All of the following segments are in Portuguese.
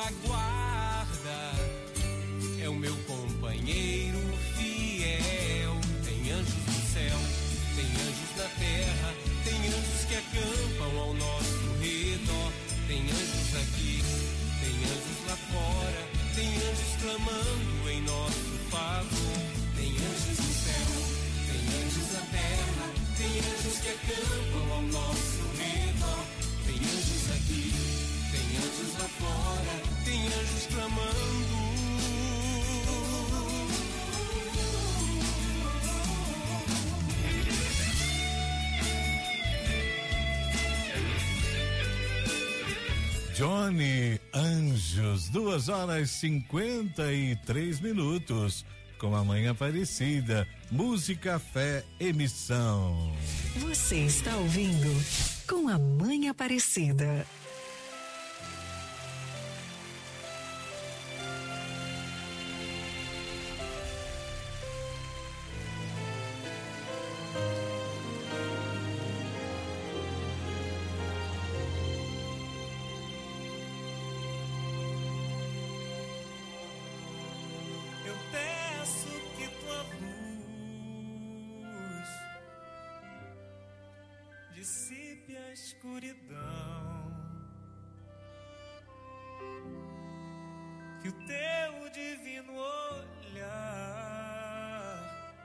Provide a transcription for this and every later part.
a guarda, é o meu companheiro fiel. Tem anjos no céu, tem anjos na terra, tem anjos que acampam ao nosso redor. Tem anjos aqui, tem anjos lá fora, tem anjos clamando em nosso favor. Tem anjos no céu, tem anjos na terra, tem anjos que acampam ao nosso redor. Tem anjos aqui, tem anjos lá fora, tem anjos clamando. Johnny Anjos, 2h53, com a Mãe Aparecida, música, fé, emissão. Você está ouvindo Com a Mãe Aparecida. Dissipe a escuridão, que o teu divino olhar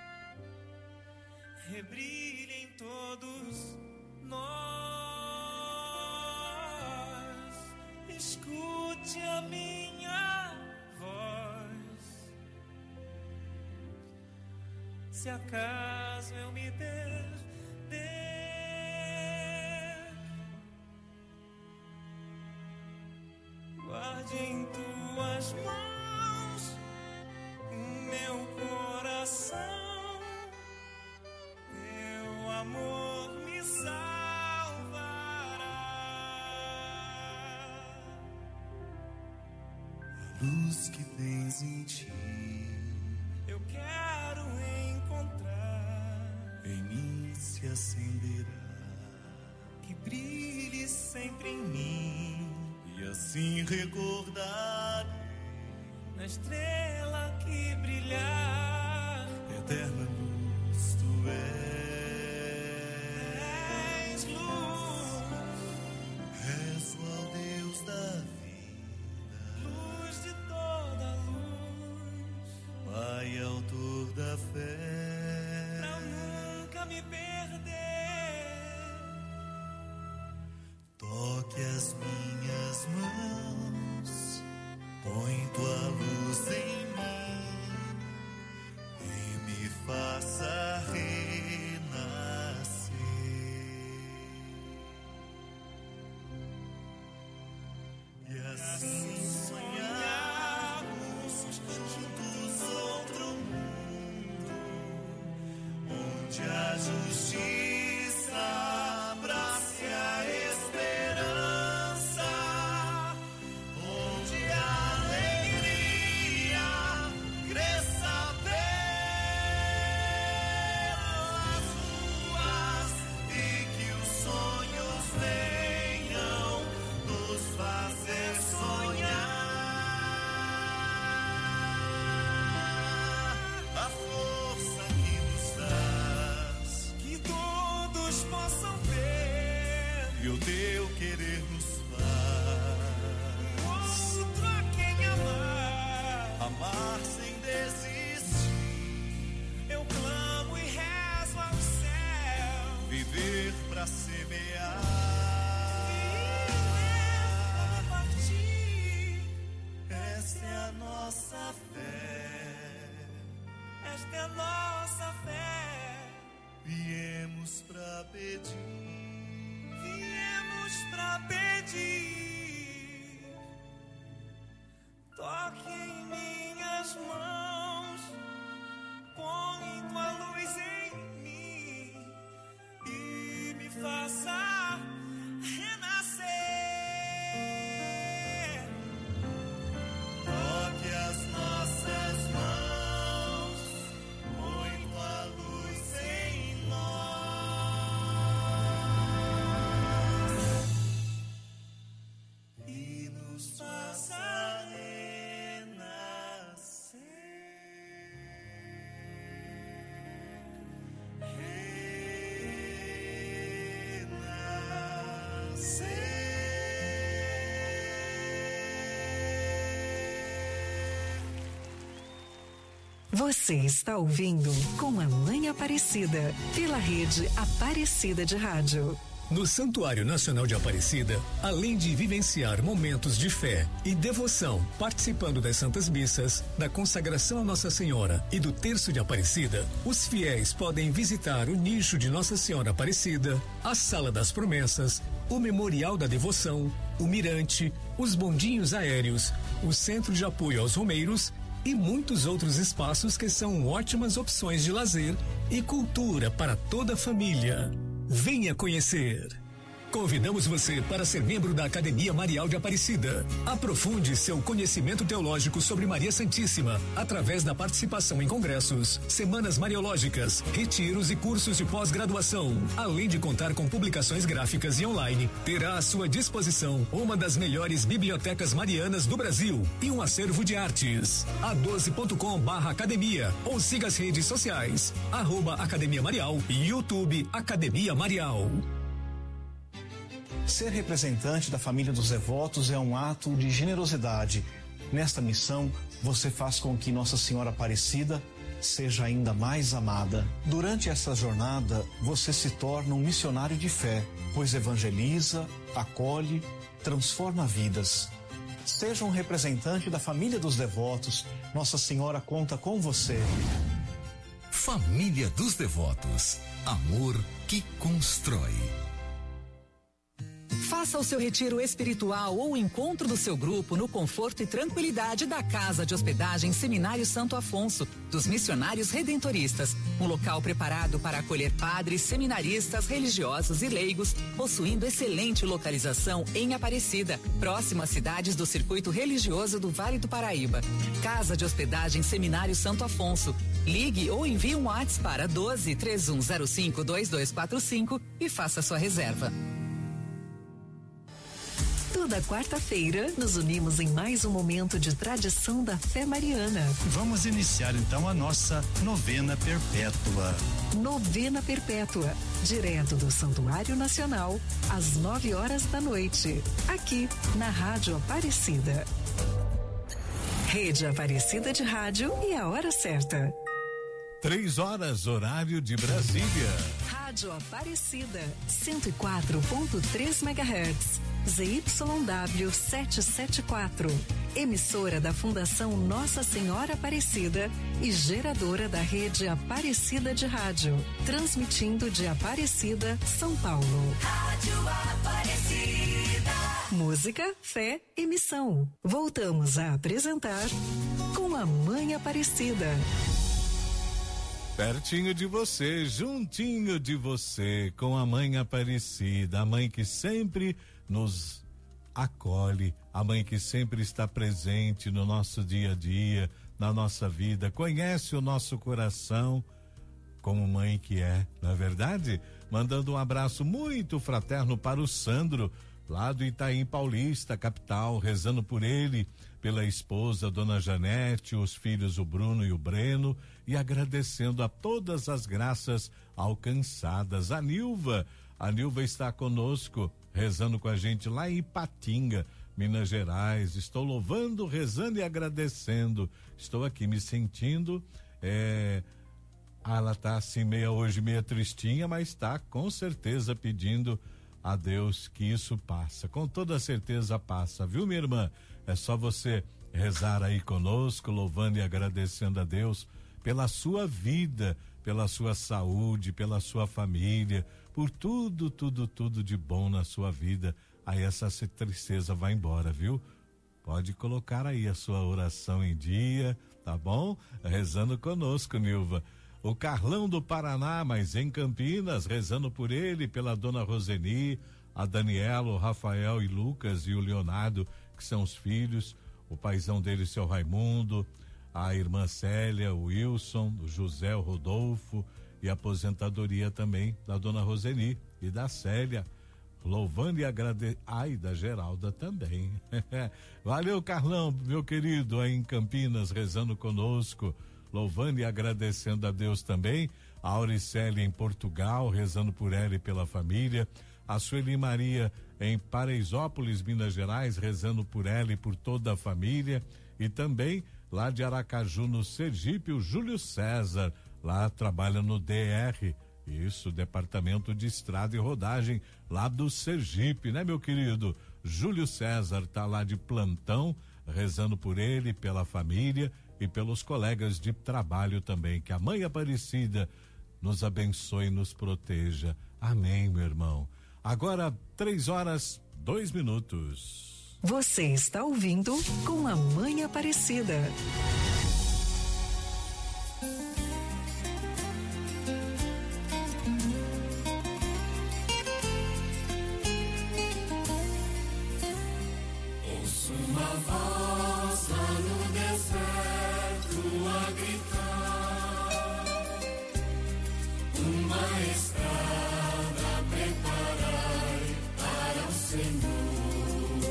rebrilhe em todos nós. Escute a minha voz, se acaso eu me perder, guarde em tuas mãos o meu coração, teu amor me salvará. A luz que tens em ti, eu quero encontrar, em mim se acenderá, que brilhe sempre em mim. E assim recordar na estrela que brilhar, eterna luz tu és luz, rezo ao Deus da vida, luz de toda luz, Pai autor da fé, pra nunca me perder. Toque as minhas mãos, põe tua luz em mim e me faça renascer. E assim sonharmos juntos outro mundo, onde a justiça abrace a esperança, onde a alegria cresça pelas ruas e que os sonhos venham nos fazer sonhar. A força que nos dás, que todos possam ver, e o teu querer nos faz outro a quem amar, amar sem desistir. Eu clamo e rezo ao céu, viver pra semear, viver pra partir. Esta é a nossa fé, esta é a nossa fé. Viemos pra pedir, viemos pra pedir. Toque em minhas mãos, põe tua luz em mim e me faça renascer. Toque as nossas mãos, põe tua luz em nós. Você está ouvindo Com a Mãe Aparecida, pela rede Aparecida de Rádio. No Santuário Nacional de Aparecida, além de vivenciar momentos de fé e devoção, participando das Santas Missas, da consagração a Nossa Senhora e do Terço de Aparecida, os fiéis podem visitar o nicho de Nossa Senhora Aparecida, a Sala das Promessas, o Memorial da Devoção, o Mirante, os bondinhos aéreos, o Centro de Apoio aos Romeiros e muitos outros espaços que são ótimas opções de lazer e cultura para toda a família. Venha conhecer. Convidamos você para ser membro da Academia Marial de Aparecida. Aprofunde seu conhecimento teológico sobre Maria Santíssima através da participação em congressos, semanas mariológicas, retiros e cursos de pós-graduação. Além de contar com publicações gráficas e online, terá à sua disposição uma das melhores bibliotecas marianas do Brasil e um acervo de artes. a12.com/academia ou siga as redes sociais @Academia Marial e YouTube Academia Marial. Ser representante da família dos devotos é um ato de generosidade. Nesta missão, você faz com que Nossa Senhora Aparecida seja ainda mais amada. Durante essa jornada, você se torna um missionário de fé, pois evangeliza, acolhe, transforma vidas. Seja um representante da família dos devotos. Nossa Senhora conta com você. Família dos Devotos. Amor que constrói. Faça o seu retiro espiritual ou o encontro do seu grupo no conforto e tranquilidade da Casa de Hospedagem Seminário Santo Afonso, dos Missionários Redentoristas. Um local preparado para acolher padres, seminaristas, religiosos e leigos, possuindo excelente localização em Aparecida, próximo às cidades do circuito religioso do Vale do Paraíba. Casa de Hospedagem Seminário Santo Afonso. Ligue ou envie um WhatsApp para 12-3105-2245 e faça sua reserva. Toda quarta-feira, nos unimos em mais um momento de tradição da fé mariana. Vamos iniciar então a nossa novena perpétua. Novena perpétua, direto do Santuário Nacional, às 9 da noite, aqui na Rádio Aparecida. Rede Aparecida de Rádio e a hora certa. 3 horário de Brasília. Rádio Aparecida, 104.3 MHz. ZYW 774, emissora da Fundação Nossa Senhora Aparecida e geradora da rede Aparecida de Rádio, transmitindo de Aparecida, São Paulo. Rádio Aparecida. Música, fé e missão. Voltamos a apresentar Com a Mãe Aparecida. Pertinho de você, juntinho de você, com a Mãe Aparecida, a mãe que sempre nos acolhe, a mãe que sempre está presente no nosso dia a dia, na nossa vida, conhece o nosso coração como mãe que é, não é verdade? Mandando um abraço muito fraterno para o Sandro, lá do Itaim Paulista, capital, rezando por ele, pela esposa, Dona Janete, os filhos, o Bruno e o Breno, e agradecendo a todas as graças alcançadas. A Nilva está conosco, rezando com a gente lá em Ipatinga, Minas Gerais. Estou louvando, rezando e agradecendo. Estou aqui me sentindo, ela tá assim meia tristinha, mas está com certeza pedindo a Deus que isso passa. Com toda certeza passa, viu, minha irmã? É só você rezar aí conosco, louvando e agradecendo a Deus pela sua vida, pela sua saúde, pela sua família, por tudo de bom na sua vida. Aí essa tristeza vai embora, viu? Pode colocar aí a sua oração em dia, tá bom? Rezando conosco, Nilva. O Carlão do Paraná, mas em Campinas, rezando por ele, pela Dona Roseni, a Daniela, o Rafael e Lucas e o Leonardo, que são os filhos, o paizão dele, seu Raimundo, a irmã Célia, o Wilson, o José, o Rodolfo, e a aposentadoria também da Dona Roseni e da Célia, louvando e agradecendo, da Geralda também. Valeu, Carlão, meu querido, aí em Campinas, rezando conosco, louvando e agradecendo a Deus também. A Auricélia em Portugal, rezando por ela e pela família. A Sueli Maria em Paraisópolis, Minas Gerais, rezando por ela e por toda a família. E também lá de Aracaju, no Sergipe, o Júlio César, lá trabalha no DR, isso, Departamento de Estrada e Rodagem, lá do Sergipe, né, meu querido? Júlio César tá lá de plantão, rezando por ele, pela família e pelos colegas de trabalho também, que a Mãe Aparecida nos abençoe e nos proteja. Amém, meu irmão. Agora, 3:02. Você está ouvindo Com a Mãe Aparecida. Ouço uma voz lá no deserto a gritar, uma estrada preparai para o Senhor,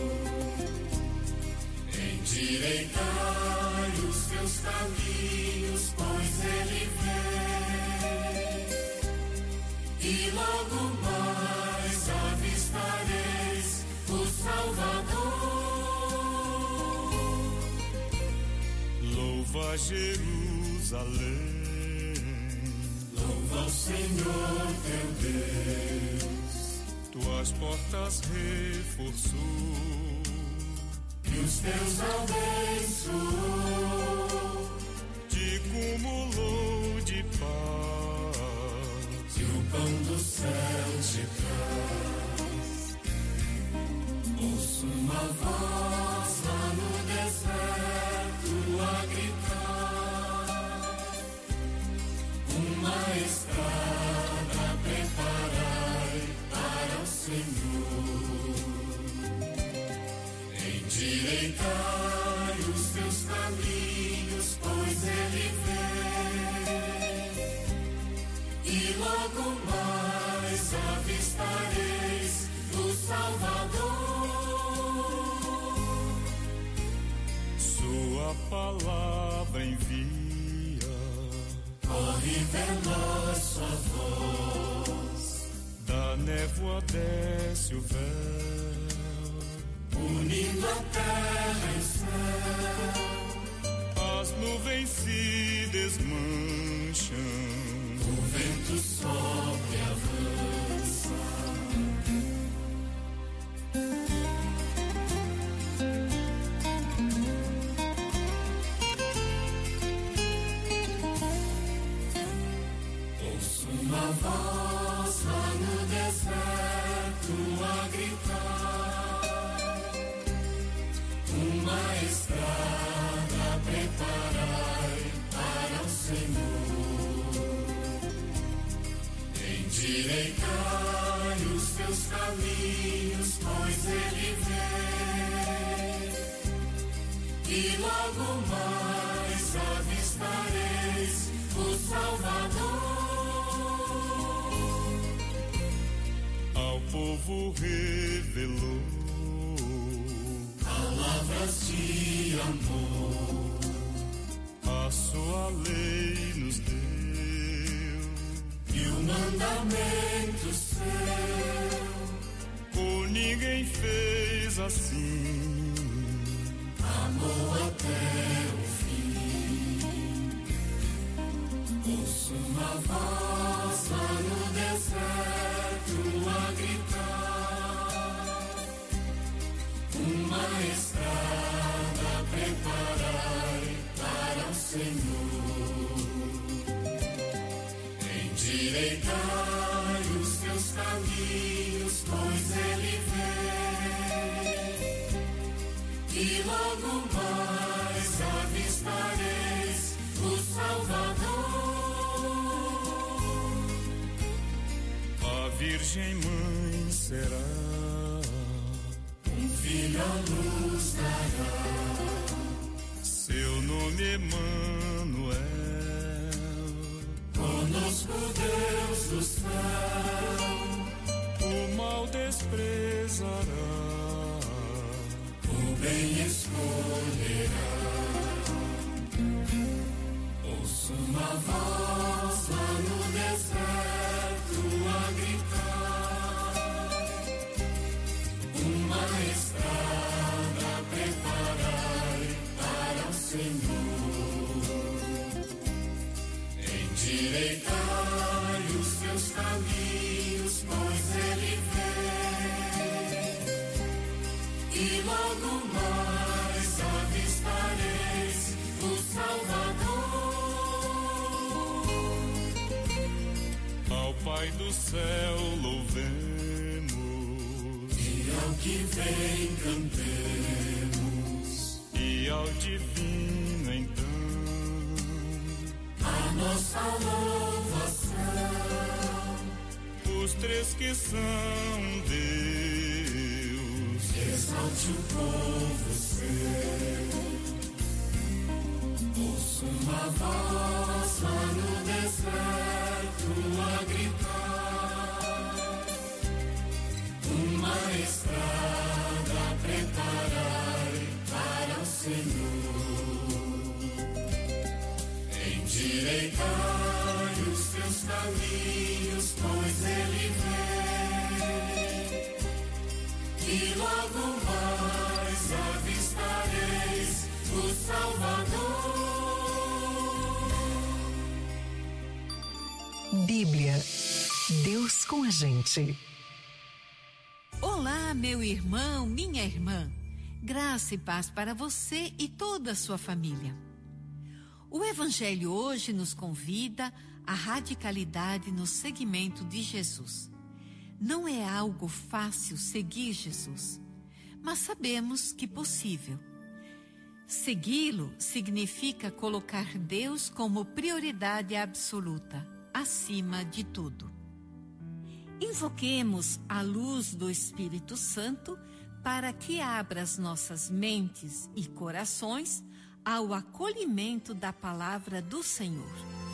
endireitai os teus caminhos, pois Ele vem, e logo mais avistareis o Salvador. Louva Jerusalém, louva o Senhor teu Deus, tuas portas reforçou e os teus abençoou, te cumulou de paz, e o pão do céu te traz. Ouço uma voz lá no deserto a gritar, uma estrada preparai para o Senhor, endireitai os teus caminhos, pois Ele vem, e logo mais avistareis o Salvador. sua palavra envia, corre veloz sua voz, da névoa desce o véu, unindo a terra e o céu, as nuvens se desmancham, o vento sopra e avança. Ouço uma voz lá no deserto a gritar, uma estrada preparai para o Senhor, endireitai os teus caminhos, pois Ele vem, e logo mais avistareis o Salvador. ao povo revelou Palavras de amor, a sua lei nos deu, e o mandamento seu, por ninguém fez assim, amou até o fim. Ouço uma voz lá no deserto a gritar, uma estrada preparai para o Senhor, endireitai os teus caminhos, pois Ele vem, e logo mais avistareis o Salvador. a Virgem Mãe será, Um filho à luz dará, seu nome Emanuel, conosco Deus do céu, o mal desprezará, o bem escolherá. Ouço uma voz lá no deserto a gritar, uma estrada preparai para o Senhor, e logo mais avistareis o Salvador. Ao Pai do céu louvemos, e ao que vem cantemos, e ao divino então a nossa louvação. Os três que são Deus, exalte o povo seu. Ouço uma voz lá no deserto a gritar, uma estrada preparai para o Senhor. Endireitai os seus caminhos, pois Ele vem, e logo mais avistareis o Salvador. Bíblia. Deus com a gente. Olá, meu irmão, minha irmã. Graça e paz para você e toda a sua família. O Evangelho hoje nos convida à radicalidade no seguimento de Jesus. Não é algo fácil seguir Jesus, mas sabemos que é possível. Segui-lo significa colocar Deus como prioridade absoluta, acima de tudo. Invoquemos a luz do Espírito Santo para que abra as nossas mentes e corações ao acolhimento da palavra do Senhor.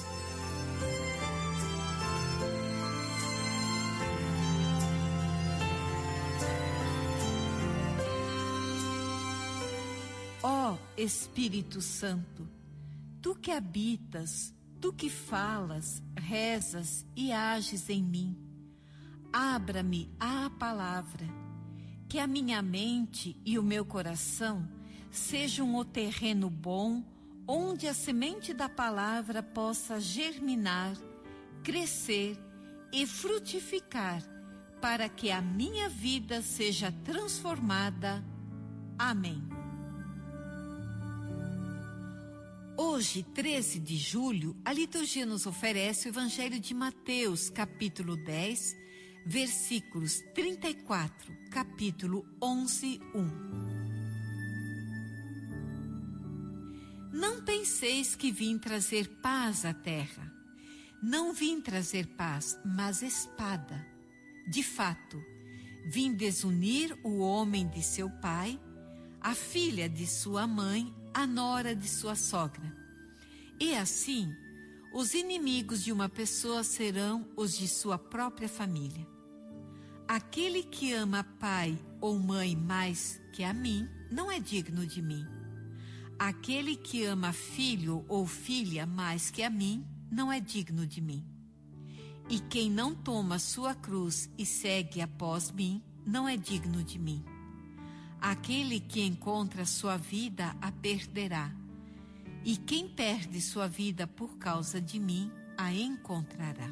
Ó Espírito Santo, tu que habitas, tu que falas, rezas e ages em mim, abra-me à palavra, que a minha mente e o meu coração sejam o terreno bom, onde a semente da palavra possa germinar, crescer e frutificar, para que a minha vida seja transformada. Amém. Hoje, 13 de julho, a liturgia nos oferece o Evangelho de Mateus, capítulo 10, versículos 34, capítulo 11, 1. Não penseis que vim trazer paz à terra. Não vim trazer paz, mas espada. De fato, vim desunir o homem de seu pai, a filha de sua mãe, a nora de sua sogra. E assim, os inimigos de uma pessoa serão os de sua própria família. Aquele que ama pai ou mãe mais que a mim, não é digno de mim. Aquele que ama filho ou filha mais que a mim, não é digno de mim. E quem não toma sua cruz e segue após mim, não é digno de mim. Aquele que encontra sua vida a perderá, e quem perde sua vida por causa de mim, a encontrará.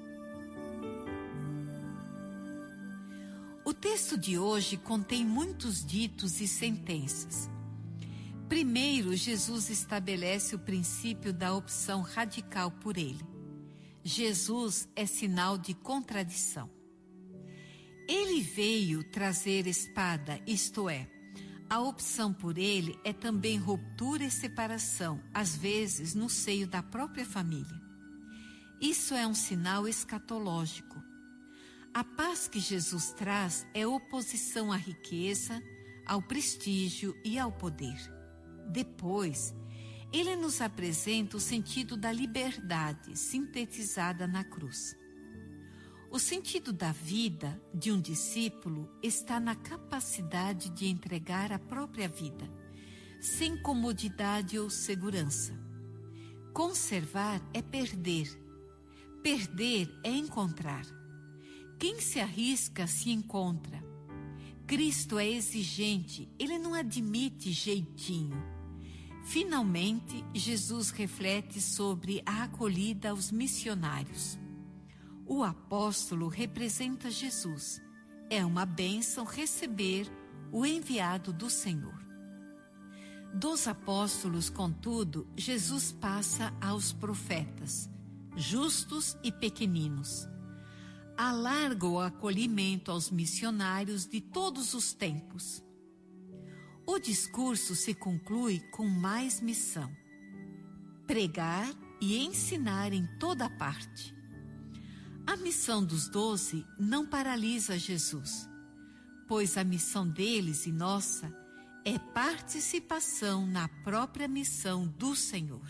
O texto de hoje contém muitos ditos e sentenças. Primeiro, Jesus estabelece o princípio da opção radical por ele. Jesus é sinal de contradição. Ele veio trazer espada, isto é, a opção por ele é também ruptura e separação, às vezes no seio da própria família. Isso é um sinal escatológico. A paz que Jesus traz é oposição à riqueza, ao prestígio e ao poder. Depois, ele nos apresenta o sentido da liberdade, sintetizada na cruz. O sentido da vida de um discípulo está na capacidade de entregar a própria vida, sem comodidade ou segurança. Conservar é perder. Perder é encontrar. Quem se arrisca se encontra. Cristo é exigente, ele não admite jeitinho. Finalmente, Jesus reflete sobre a acolhida aos missionários. O apóstolo representa Jesus. É uma bênção receber o enviado do Senhor. Dos apóstolos, contudo, Jesus passa aos profetas, justos e pequeninos. Alarga o acolhimento aos missionários de todos os tempos. O discurso se conclui com mais missão: pregar e ensinar em toda parte. A missão dos 12 não paralisa Jesus, pois a missão deles e nossa é participação na própria missão do Senhor.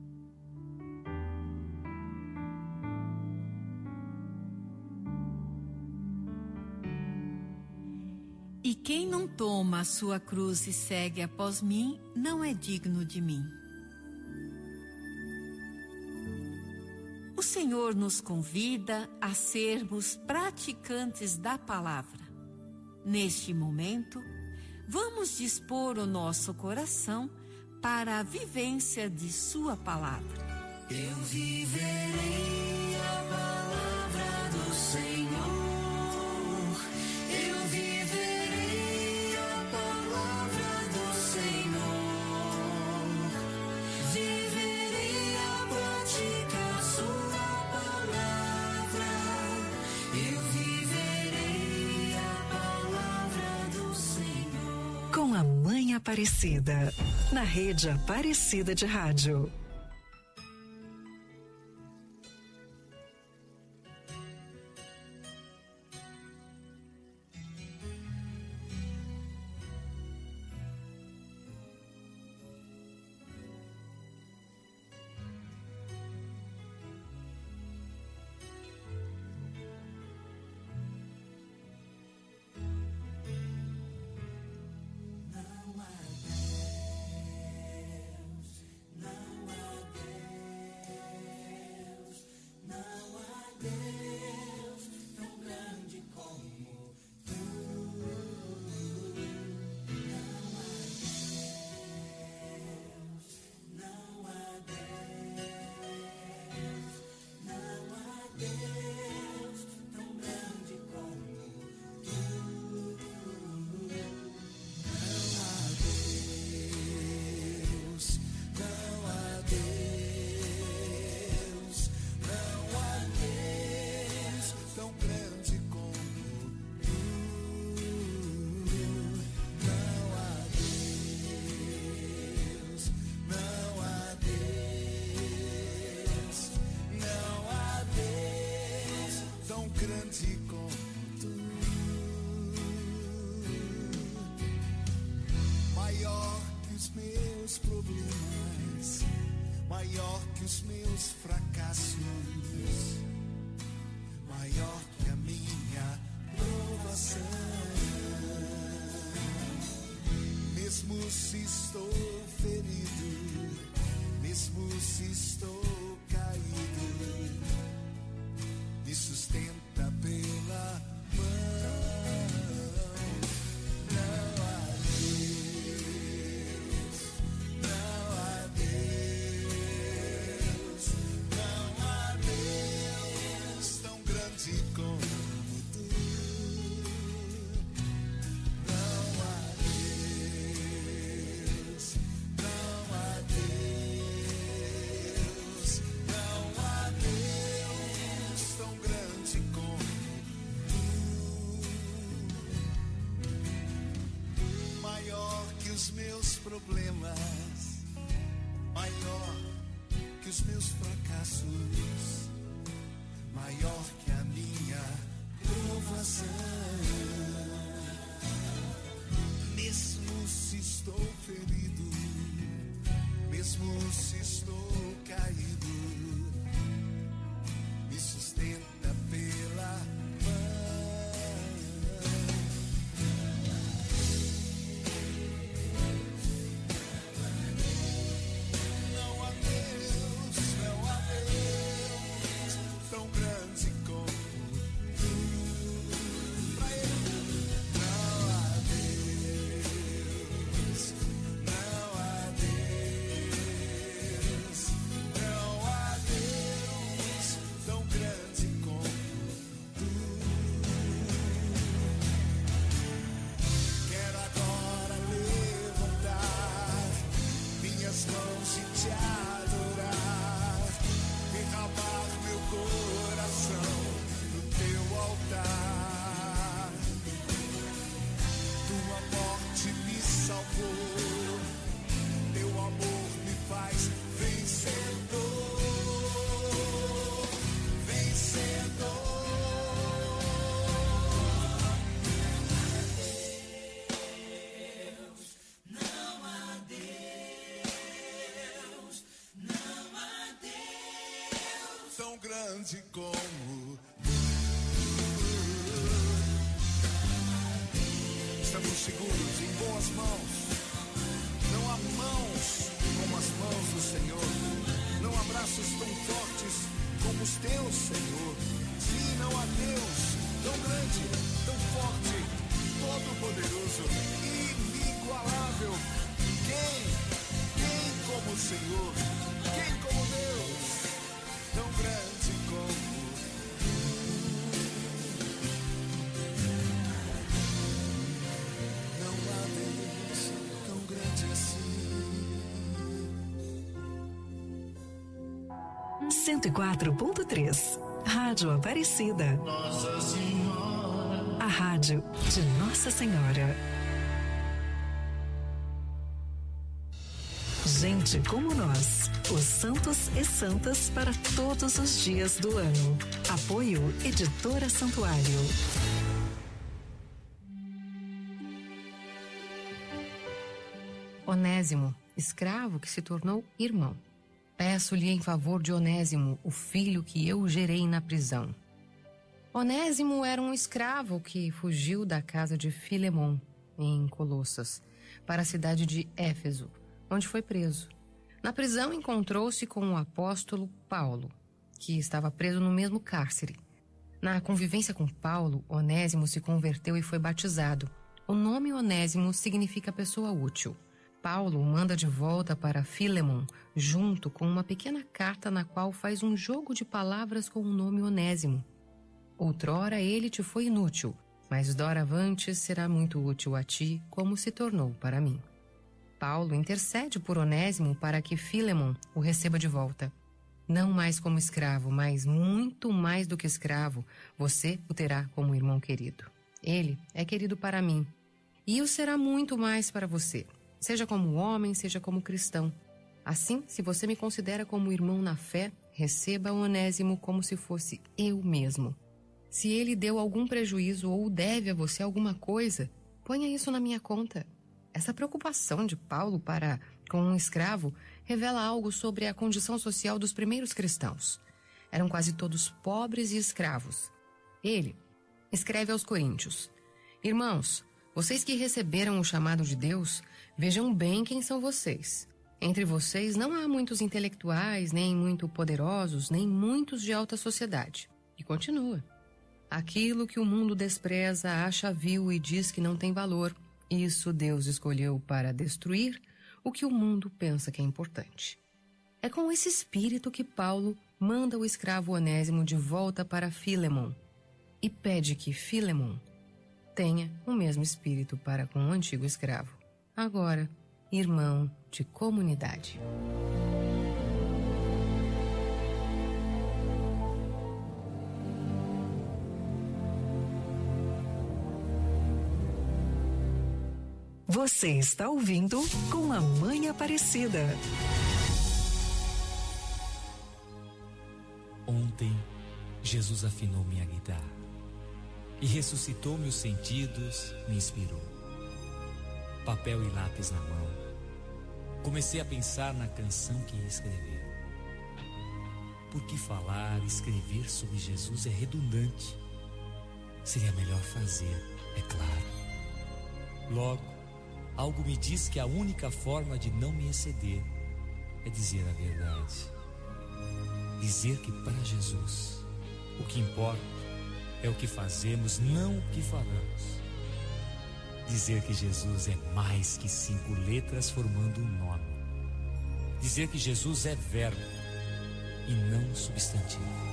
E quem não toma a sua cruz e segue após mim, não é digno de mim. O Senhor nos convida a sermos praticantes da palavra. Neste momento, vamos dispor o nosso coração para a vivência de sua palavra. Eu viverei a palavra do Senhor. Eu viverei a palavra do Senhor. Viverei a praticar sua palavra. Eu viverei a palavra do Senhor. Com a Mãe Aparecida, na Rede Aparecida de Rádio. Maior que os meus fracassos, maior que a minha provação. Mesmo se estou ferido, mesmo se estou caído, me sustenta pela mão. Problemas, maior que os meus fracassos, maior que a minha provação. Mesmo se estou ferido, mesmo se estou caído, me sustenta pela mão. grande como estamos seguros em boas mãos. Não há mãos como as mãos do Senhor. Não há braços tão fortes como os teus, Senhor. Sim, não há Deus tão grande, tão forte, todo poderoso, inigualável. Quem como o Senhor? Quem como Deus? Tão grande como não há Deus tão grande assim. 104.3 Rádio Aparecida. Nossa Senhora. A rádio de Nossa Senhora. Gente como nós, os santos e santas para todos os dias do ano. Apoio Editora Santuário. Onésimo, escravo que se tornou irmão. Peço-lhe em favor de Onésimo, o filho que eu gerei na prisão. Onésimo era um escravo que fugiu da casa de Filemon, em Colossas, para a cidade de Éfeso, onde foi preso. Na prisão encontrou-se com o apóstolo Paulo, que estava preso no mesmo cárcere. Na convivência com Paulo, Onésimo se converteu e foi batizado. O nome Onésimo significa pessoa útil. Paulo o manda de volta para Filemon, junto com uma pequena carta na qual faz um jogo de palavras com o nome Onésimo. Outrora ele te foi inútil, mas doravante será muito útil a ti, como se tornou para mim. Paulo intercede por Onésimo para que Filemon o receba de volta. Não mais como escravo, mas muito mais do que escravo, você o terá como irmão querido. Ele é querido para mim, e o será muito mais para você, seja como homem, seja como cristão. Assim, se você me considera como irmão na fé, receba Onésimo como se fosse eu mesmo. Se ele deu algum prejuízo ou deve a você alguma coisa, ponha isso na minha conta. Essa preocupação de Paulo para com um escravo revela algo sobre a condição social dos primeiros cristãos. Eram quase todos pobres e escravos. Ele escreve aos Coríntios: Irmãos, vocês que receberam o chamado de Deus, vejam bem quem são vocês. Entre vocês não há muitos intelectuais, nem muito poderosos, nem muitos de alta sociedade. E continua. Aquilo que o mundo despreza, acha vil e diz que não tem valor, isso Deus escolheu para destruir o que o mundo pensa que é importante. É com esse espírito que Paulo manda o escravo Onésimo de volta para Filemon e pede que Filemon tenha o mesmo espírito para com o antigo escravo, agora irmão de comunidade. Você está ouvindo Com a Mãe Aparecida. Ontem, Jesus afinou minha guitarra e ressuscitou meus sentidos, me inspirou. Papel e lápis na mão, comecei a pensar na canção que ia escrever. Porque falar, escrever sobre Jesus é redundante. Seria melhor fazer, é claro. Logo, algo me diz que a única forma de não me exceder é dizer a verdade. Dizer que para Jesus, o que importa é o que fazemos, não o que falamos. Dizer que Jesus é mais que 5 letras formando um nome. Dizer que Jesus é verbo e não substantivo.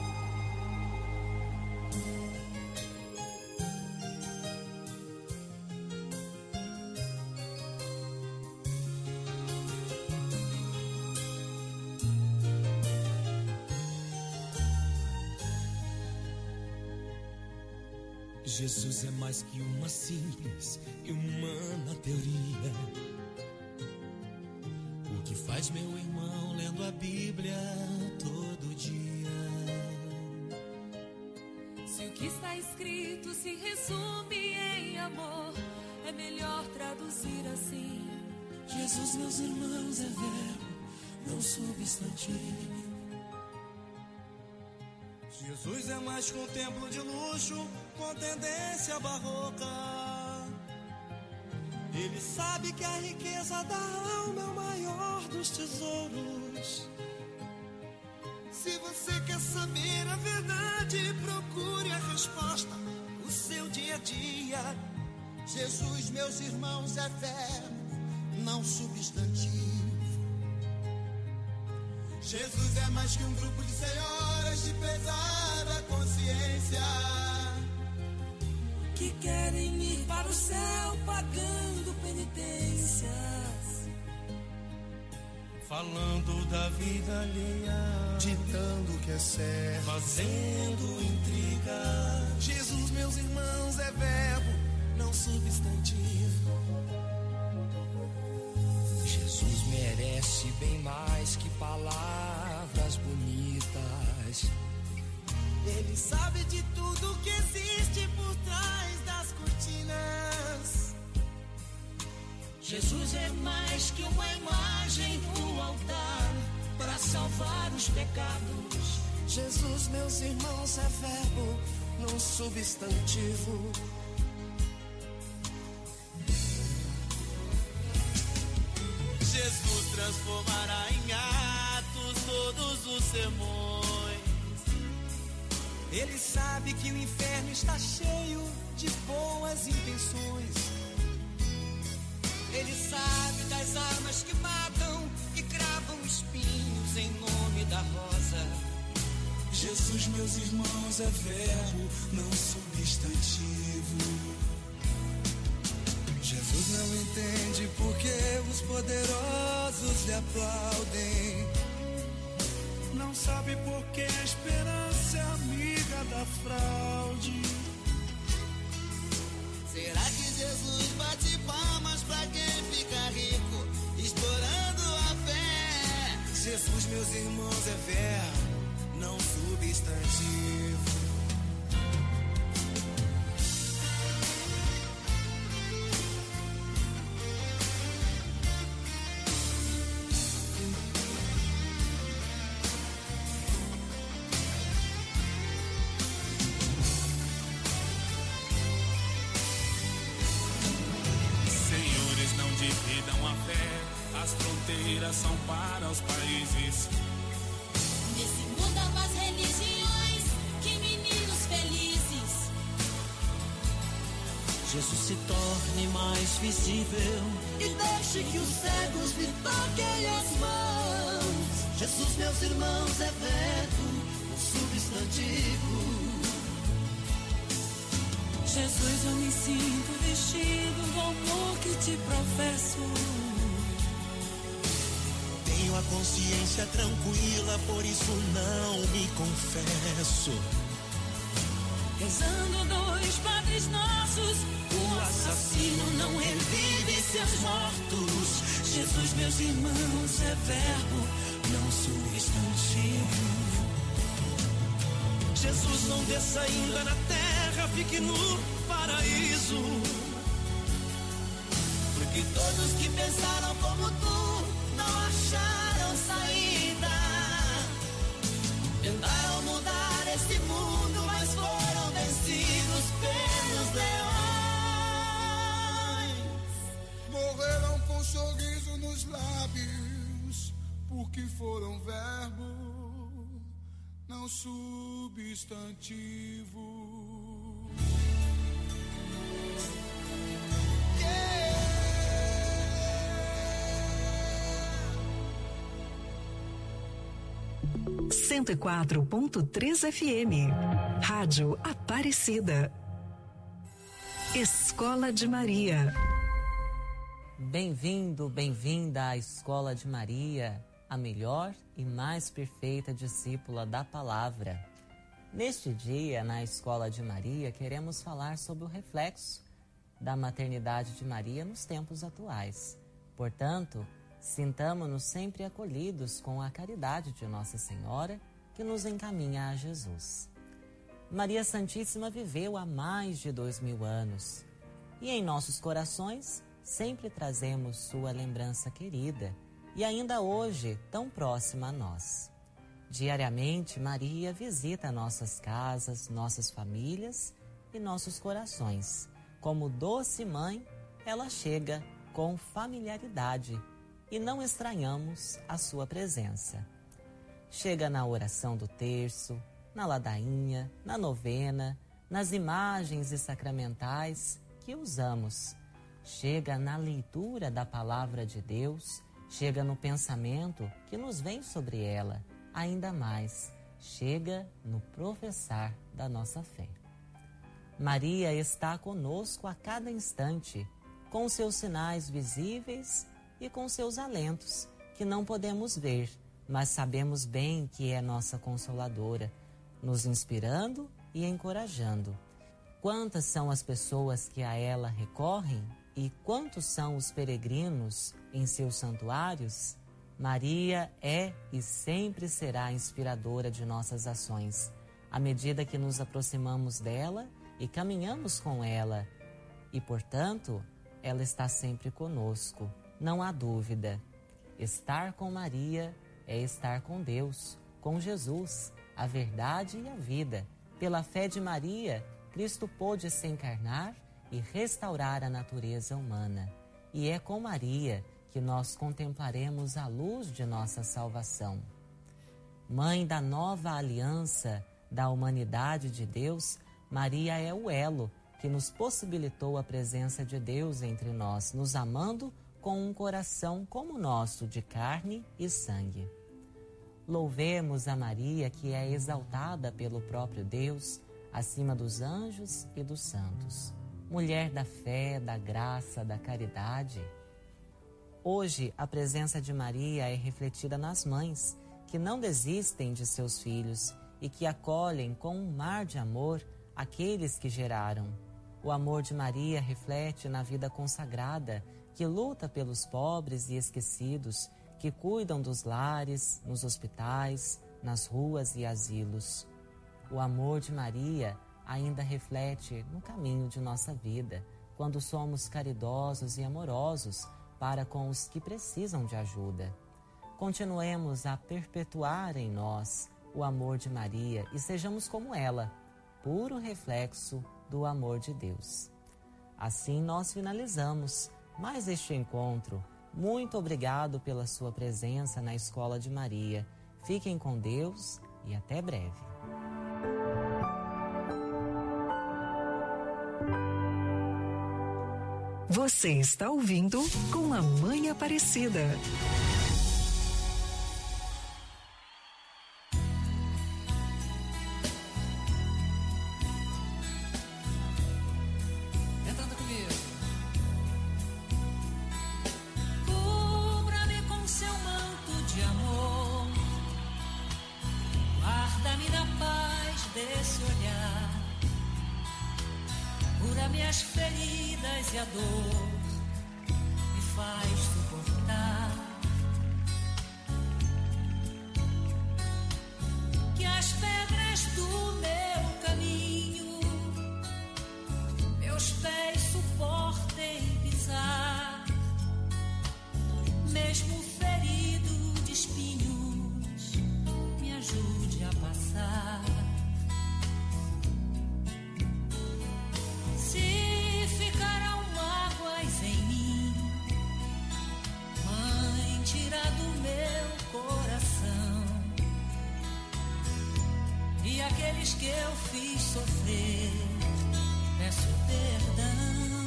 Jesus é mais que uma simples e humana teoria. O que faz meu irmão lendo a Bíblia todo dia? Se o que está escrito se resume em amor, é melhor traduzir assim: Jesus, meus irmãos, é verbo, não substantivo. Jesus é mais que um templo de luxo com tendência barroca. Ele sabe que a riqueza da alma é o maior dos tesouros. Se você quer saber a verdade, procure a resposta no seu dia a dia. Jesus, meus irmãos, é verbo, não substantivo. Jesus é mais que um grupo de senhoras de pesada consciência que querem ir para o céu pagando penitências, falando da vida alheia, ditando o que é certo, fazendo intriga. Jesus, meus irmãos, é verbo, não substantivo. Jesus merece bem mais que palavras bonitas. Ele sabe de tudo que existe por trás das cortinas. Jesus é mais que uma imagem no altar para salvar os pecados. Jesus, meus irmãos, é verbo, não substantivo. Jesus transformará em atos todos os sermões. Ele sabe que o inferno está cheio de boas intenções. Ele sabe das armas que matam e cravam espinhos em nome da rosa. Jesus, meus irmãos, é verbo, não substantivo. Jesus não entende porque os poderosos lhe aplaudem. Não sabe porque a esperança é amiga da fraude. Será que Jesus bate palmas pra quem fica rico, explorando a fé? Jesus, meus irmãos, é verbo, não substantivo. As fronteiras são para os países. Nesse mundo há mais religiões que meninos felizes. Jesus se torne mais visível e deixe que os cegos lhe toquem as mãos. Jesus, meus irmãos, é verbo, um substantivo. Jesus, eu me sinto vestido do amor que te professo. Tenho a consciência tranquila, por isso não me confesso. Rezando 2 Padres Nossos, o assassino não revive seus mortos. Jesus, meus irmãos, é verbo, não substantivo. Jesus, não desça ainda na terra, fique no paraíso. Porque todos que pensaram como tu não acharam saída. Tentaram mudar esse mundo, mas foram vencidos pelos leões. Morreram com um sorriso nos lábios, porque foram verbo, não substantivo. 104.3 FM. Rádio Aparecida. Escola de Maria. Bem-vindo, bem-vinda à Escola de Maria, a melhor e mais perfeita discípula da palavra. Neste dia, na Escola de Maria, queremos falar sobre o reflexo da maternidade de Maria nos tempos atuais. Portanto, sintamo-nos sempre acolhidos com a caridade de Nossa Senhora, que nos encaminha a Jesus. Maria Santíssima viveu há mais de 2000 anos e em nossos corações sempre trazemos sua lembrança querida e ainda hoje tão próxima a nós. Diariamente, Maria visita nossas casas, nossas famílias e nossos corações. Como doce mãe, ela chega com familiaridade e não estranhamos a sua presença. Chega na oração do terço, na ladainha, na novena, nas imagens e sacramentais que usamos. Chega na leitura da palavra de Deus, chega no pensamento que nos vem sobre ela. Ainda mais, chega no professar da nossa fé. Maria está conosco a cada instante, com seus sinais visíveis e com seus alentos, que não podemos ver, mas sabemos bem que é nossa consoladora, nos inspirando e encorajando. Quantas são as pessoas que a ela recorrem e quantos são os peregrinos em seus santuários? Maria é e sempre será inspiradora de nossas ações, à medida que nos aproximamos dela e caminhamos com ela. E, portanto, ela está sempre conosco, não há dúvida. Estar com Maria é estar com Deus, com Jesus, a verdade e a vida. Pela fé de Maria, Cristo pôde se encarnar e restaurar a natureza humana. E é com Maria que nós contemplaremos a luz de nossa salvação. Mãe da nova aliança da humanidade de Deus, Maria é o elo que nos possibilitou a presença de Deus entre nós, nos amando com um coração como o nosso, de carne e sangue. Louvemos a Maria, que é exaltada pelo próprio Deus, acima dos anjos e dos santos. Mulher da fé, da graça, da caridade. Hoje, a presença de Maria é refletida nas mães, que não desistem de seus filhos e que acolhem com um mar de amor aqueles que geraram. O amor de Maria reflete na vida consagrada, que luta pelos pobres e esquecidos, que cuidam dos lares, nos hospitais, nas ruas e asilos. O amor de Maria ainda reflete no caminho de nossa vida, quando somos caridosos e amorosos para com os que precisam de ajuda. Continuemos a perpetuar em nós o amor de Maria e sejamos como ela, puro reflexo do amor de Deus. Assim nós finalizamos mais este encontro. Muito obrigado pela sua presença na Escola de Maria. Fiquem com Deus e até breve. Você está ouvindo Com a Mãe Aparecida. Cantando comigo. Cubra-me com seu manto de amor, guarda-me da paz desse olhar, cura minhas feridas e a dor me faz suportar. Que as pedras do meu caminho meus pés suportem pisar, mesmo ferido de espinhos, me ajude a passar. Se ficarão mágoas em mim, Mãe, tira do meu coração, e aqueles que eu fiz sofrer, peço perdão.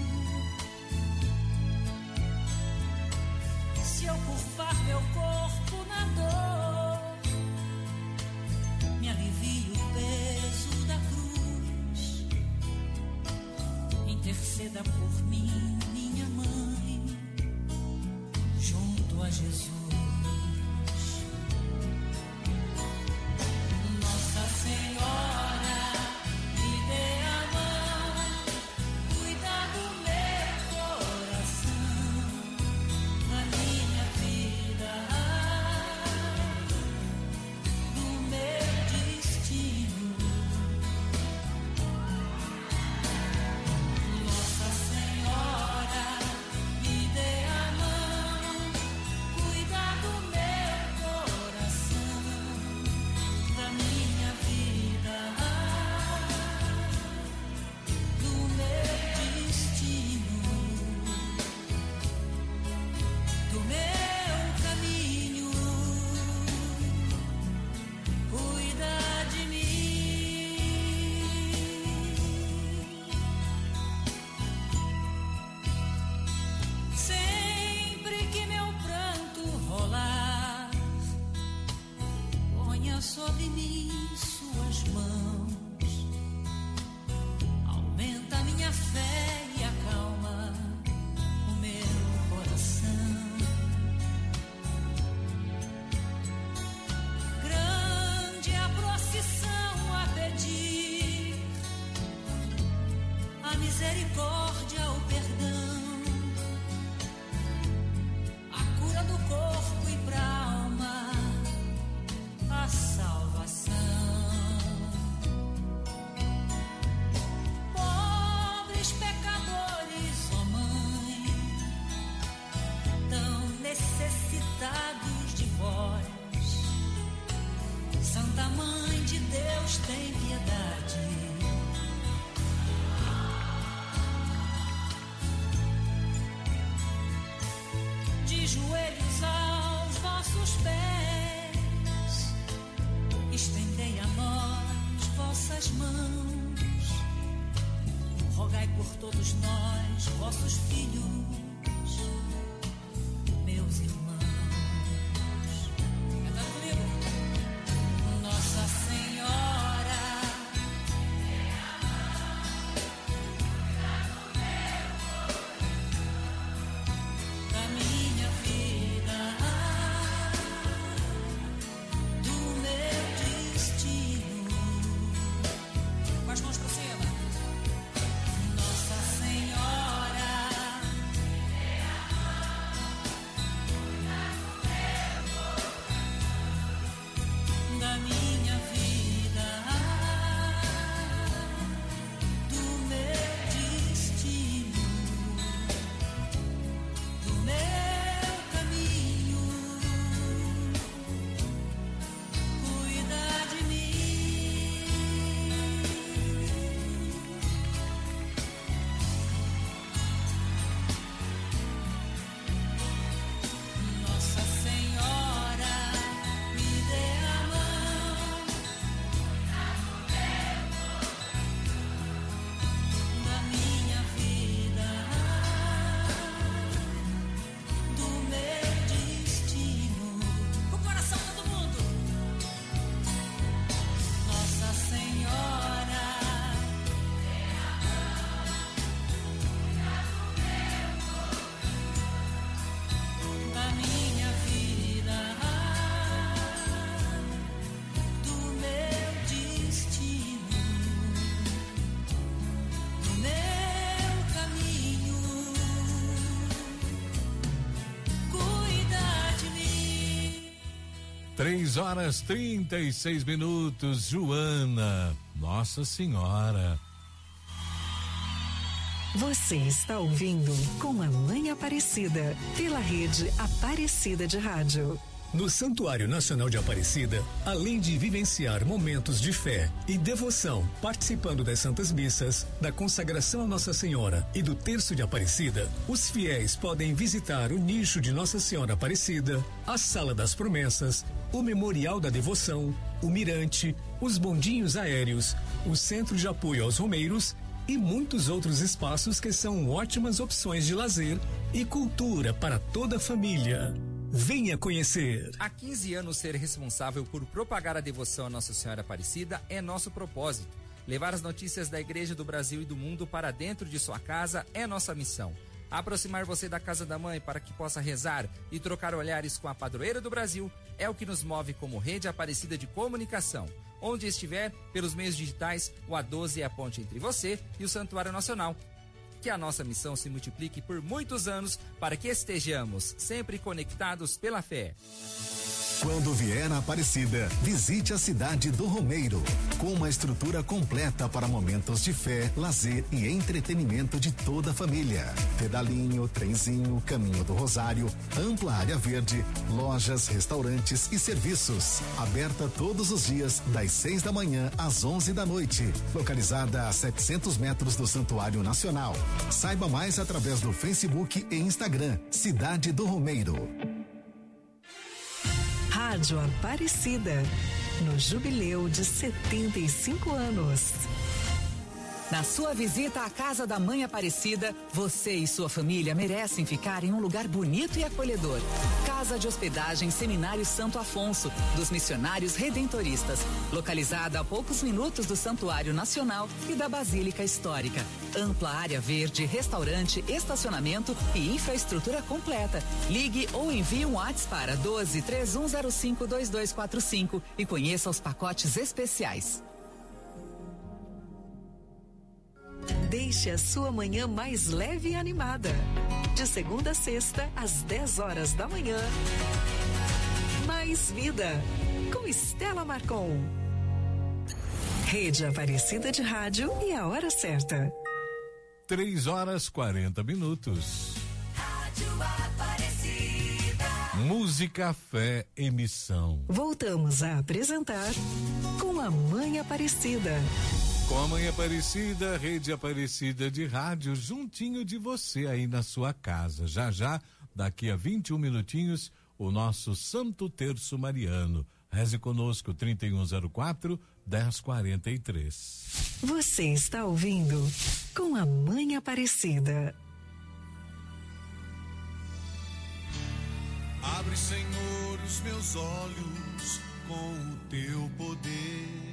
Se eu curvar meu corpo na dor, me alivie o peso da cruz. Interceda por mim, minha mãe, junto a Jesus. Nossa Senhora, me dê a mão, cuida do meu coração, da minha vida, do meu destino. Nossa Senhora, de joelhos aos vossos pés, estendei a nós vossas mãos, rogai por todos nós, vossos filhos, meus irmãos. Cantando comigo. Nossa Senhora, da minha vida, do meu destino. Com as mãos pra cima. Nossa Senhora, da minha vida, do meu destino, do meu caminho, cuida de mim. Nossa Senhora, me dê a mão, da minha vida, do meu destino. Com o coração todo mundo. Nossa Senhora, da minha vida, do meu destino, do meu caminho, cuida de mim. 3h36. Joana, Nossa Senhora. Você está ouvindo Com a Mãe Aparecida, pela rede Aparecida de Rádio. No Santuário Nacional de Aparecida, além de vivenciar momentos de fé e devoção, participando das Santas Missas, da consagração a Nossa Senhora e do Terço de Aparecida, os fiéis podem visitar o nicho de Nossa Senhora Aparecida, a Sala das Promessas, o Memorial da Devoção, o Mirante, os bondinhos aéreos, o Centro de Apoio aos Romeiros e muitos outros espaços que são ótimas opções de lazer e cultura para toda a família. Venha conhecer. Há 15 anos, ser responsável por propagar a devoção a Nossa Senhora Aparecida é nosso propósito. Levar as notícias da Igreja do Brasil e do mundo para dentro de sua casa é nossa missão. Aproximar você da Casa da Mãe para que possa rezar e trocar olhares com a padroeira do Brasil é o que nos move como Rede Aparecida de Comunicação. Onde estiver, pelos meios digitais, o A12 é a ponte entre você e o Santuário Nacional. Que a nossa missão se multiplique por muitos anos para que estejamos sempre conectados pela fé. Quando vier a Aparecida, visite a cidade do Romeiro, com uma estrutura completa para momentos de fé, lazer e entretenimento de toda a família. Pedalinho, trenzinho, caminho do Rosário, ampla área verde, lojas, restaurantes e serviços. Aberta todos os dias, das 6 da manhã às 11 da noite. Localizada a 700 metros do Santuário Nacional. Saiba mais através do Facebook e Instagram, Cidade do Romeiro. Rádio Aparecida, no jubileu de 75 anos. Na sua visita à Casa da Mãe Aparecida, você e sua família merecem ficar em um lugar bonito e acolhedor. Casa de Hospedagem Seminário Santo Afonso, dos Missionários Redentoristas, localizada a poucos minutos do Santuário Nacional e da Basílica Histórica. Ampla área verde, restaurante, estacionamento e infraestrutura completa. Ligue ou envie um WhatsApp para 12-3105-2245 e conheça os pacotes especiais. Deixe a sua manhã mais leve e animada. De segunda a sexta, às 10 horas da manhã. Mais Vida, com Estela Marcon. Rede Aparecida de Rádio e a hora certa. 3h40. Rádio Aparecida. Música, fé, emissão. Voltamos a apresentar Com a Mãe Aparecida. Com a Mãe Aparecida, Rede Aparecida de Rádio, juntinho de você aí na sua casa. Já já daqui a 21 minutinhos, o nosso Santo Terço Mariano. Reze conosco, 3104-1043. Você está ouvindo Com a Mãe Aparecida. Abre, Senhor, os meus olhos com o teu poder,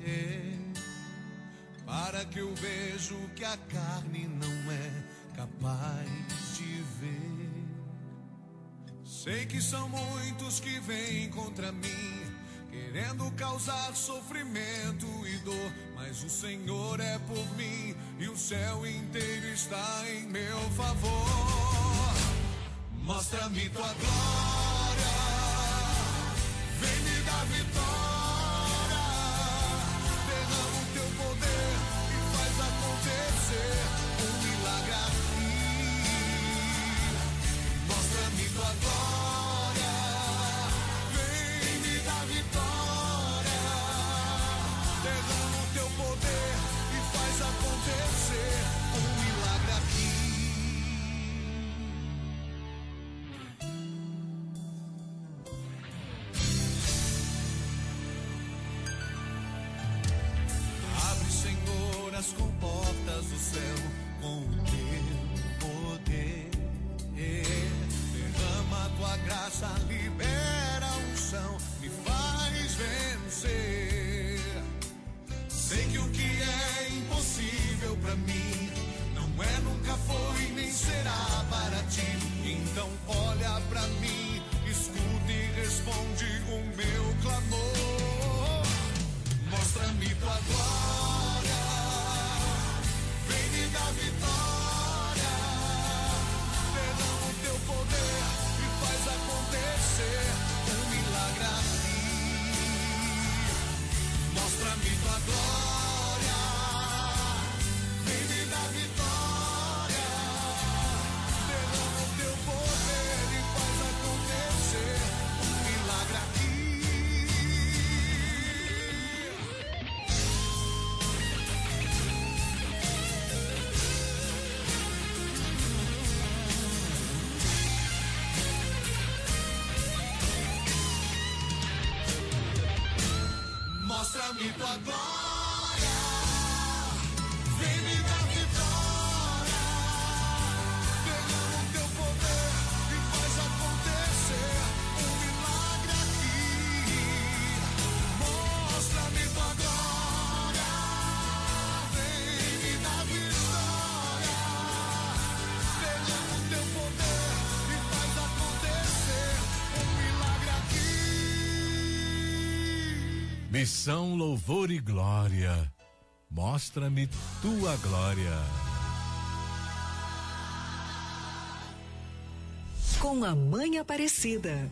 para que eu veja o que a carne não é capaz de ver. Sei que são muitos que vêm contra mim, querendo causar sofrimento e dor, mas o Senhor é por mim e o céu inteiro está em meu favor. Mostra-me tua glória, vem me dar vitória, derrama o teu poder e faz acontecer um milagre aqui. Mostra-me tua glória, vem me dar vitória, derrama o teu poder e faz acontecer um milagre aqui. As comportas do céu com o teu poder, derrama a tua graça, libera a unção, me faz vencer. Sei que o que é impossível pra mim não é, nunca foi, nem será para ti. Então olha pra mim, escuta e responde o meu clamor. Mostra-me tua glória, da vitória, derrama o teu poder e faz acontecer um milagre aqui. Mostra-me tua glória, vem me dar vitória, derrama o teu poder e faz acontecer um milagre aqui. Mostra-me tua glória, vem me dar vitória, derrama o teu poder e faz acontecer um milagre aqui. Mostra-me tua glória, vem me dar vitória, derrama o teu poder e faz acontecer um milagre aqui. Missão, louvor e glória. Mostra-me tua glória. Com a Mãe Aparecida.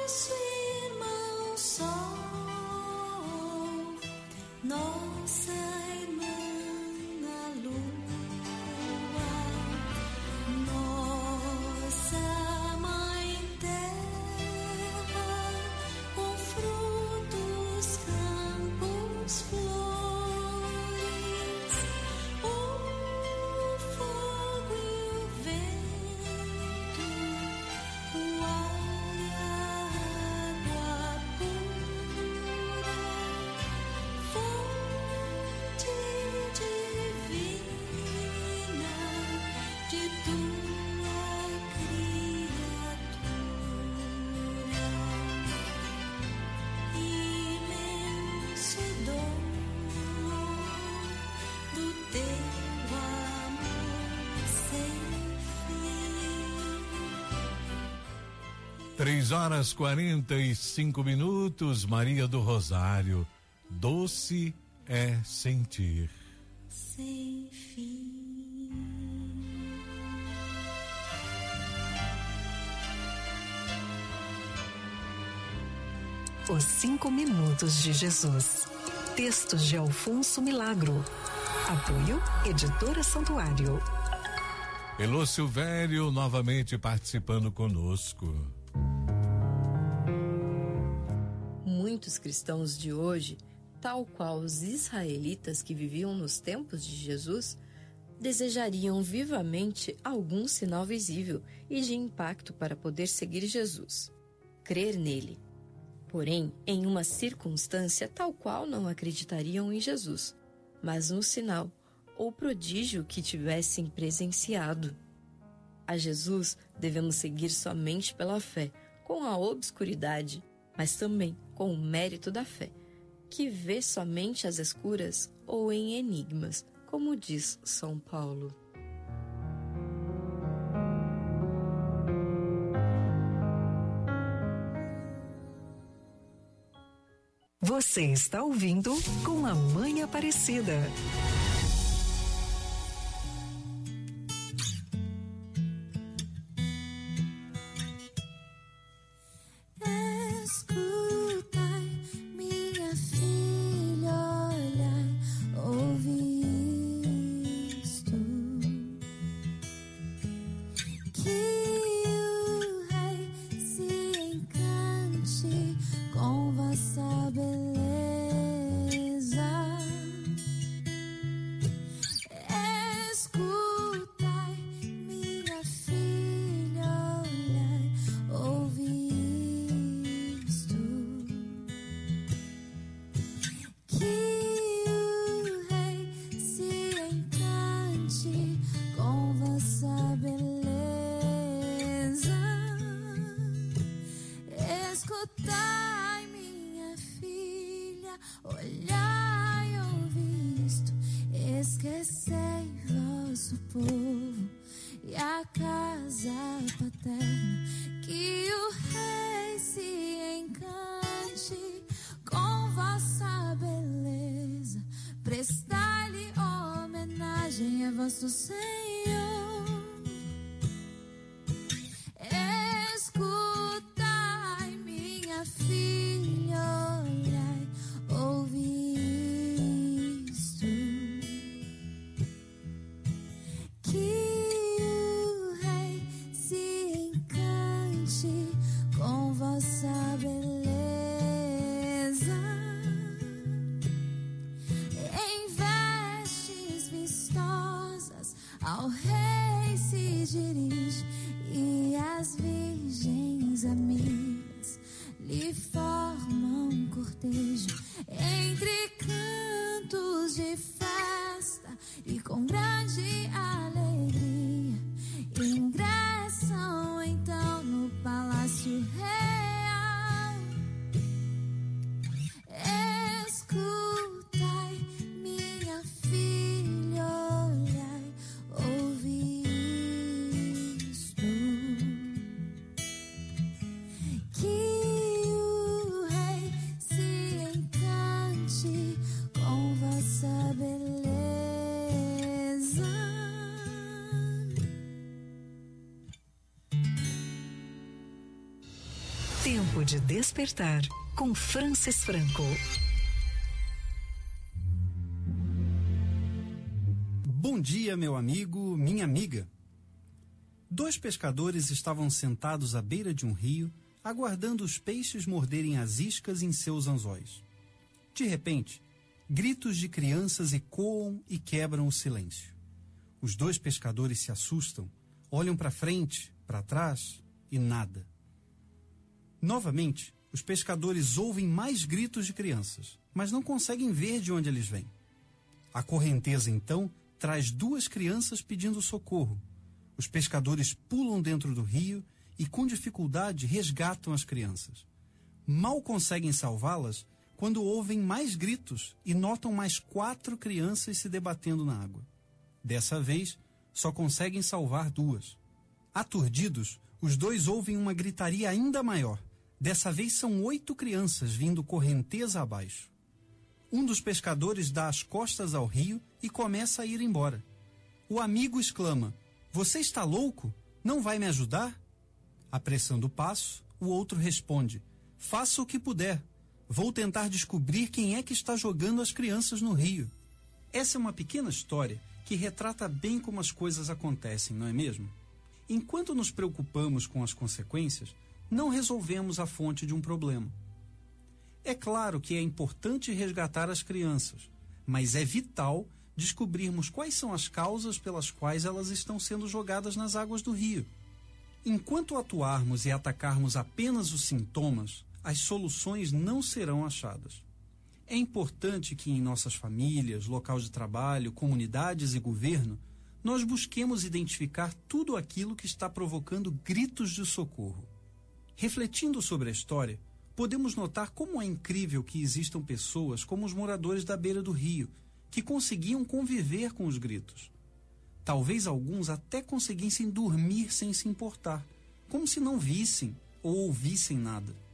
nosso irmão sol, nossa irmã lua, nossa mãe terra, com frutos, campos, flores, o fogo e o vento, o ar e a água pura, fonte divina de tua criatura, imenso dom do teu amor sem fim. 3h45, Maria do Rosário. Doce é sentir. Sem fim. Os 5 minutos de Jesus. Textos de Alfonso Milagro. Apoio Editora Santuário. Elô Silvério novamente participando conosco. Muitos cristãos de hoje, tal qual os israelitas que viviam nos tempos de Jesus, desejariam vivamente algum sinal visível e de impacto para poder seguir Jesus, crer nele. Porém, em uma circunstância tal qual não acreditariam em Jesus, mas no sinal ou prodígio que tivessem presenciado. A Jesus devemos seguir somente pela fé, com a obscuridade, mas também com o mérito da fé, que vê somente as escuras ou em enigmas, como diz São Paulo. Você está ouvindo Com a Mãe Aparecida. Escutai, minha filha, olhai, ouve isto, que o rei se encante com vossa beleza. Escutai, minha filha, olhai, ouve isto, que o rei se encante com vossa beleza. Escutai, minha filha, olhai, ouvi isto, esquecei vosso povo e a casa paterna, que o rei se encante com vossa beleza, prestai-lhe homenagem a vosso Senhor. Escutai, minha filha, olhai, ouve isto, que o rei se encante com vossa beleza. Em vestes vistosas ao rei se dirige, e as virgens amigas lhe formam um cortejo, entre cantos de festa e com grande alegria, ingressam então no palácio real. Escutai, minha filha, olhai, ouve isto, que o rei se encante com vossa beleza. Tempo de despertar com Francis Franco. Bom dia, meu amigo, minha amiga. 2 pescadores estavam sentados à beira de um rio, aguardando os peixes morderem as iscas em seus anzóis. De repente, gritos de crianças ecoam e quebram o silêncio. Os 2 pescadores se assustam, olham para frente, para trás e nada. Novamente, os pescadores ouvem mais gritos de crianças, mas não conseguem ver de onde eles vêm. A correnteza, então, traz 2 crianças pedindo socorro. Os pescadores pulam dentro do rio e, com dificuldade, resgatam as crianças. Mal conseguem salvá-las quando ouvem mais gritos e notam mais 4 crianças se debatendo na água. Dessa vez, só conseguem salvar 2. Aturdidos, os 2 ouvem uma gritaria ainda maior. Dessa vez são 8 crianças vindo correnteza abaixo. Um dos pescadores dá as costas ao rio e começa a ir embora. O amigo exclama: "Você está louco? Não vai me ajudar?" Apressando o passo, o outro responde: "Faça o que puder. Vou tentar descobrir quem é que está jogando as crianças no rio." Essa é uma pequena história que retrata bem como as coisas acontecem, não é mesmo? Enquanto nos preocupamos com as consequências, não resolvemos a fonte de um problema. É claro que é importante resgatar as crianças, mas é vital descobrirmos quais são as causas pelas quais elas estão sendo jogadas nas águas do rio. Enquanto atuarmos e atacarmos apenas os sintomas, as soluções não serão achadas. É importante que em nossas famílias, local de trabalho, comunidades e governo, nós busquemos identificar tudo aquilo que está provocando gritos de socorro. Refletindo sobre a história, podemos notar como é incrível que existam pessoas como os moradores da beira do rio, que conseguiam conviver com os gritos. Talvez alguns até conseguissem dormir sem se importar, como se não vissem ou ouvissem nada.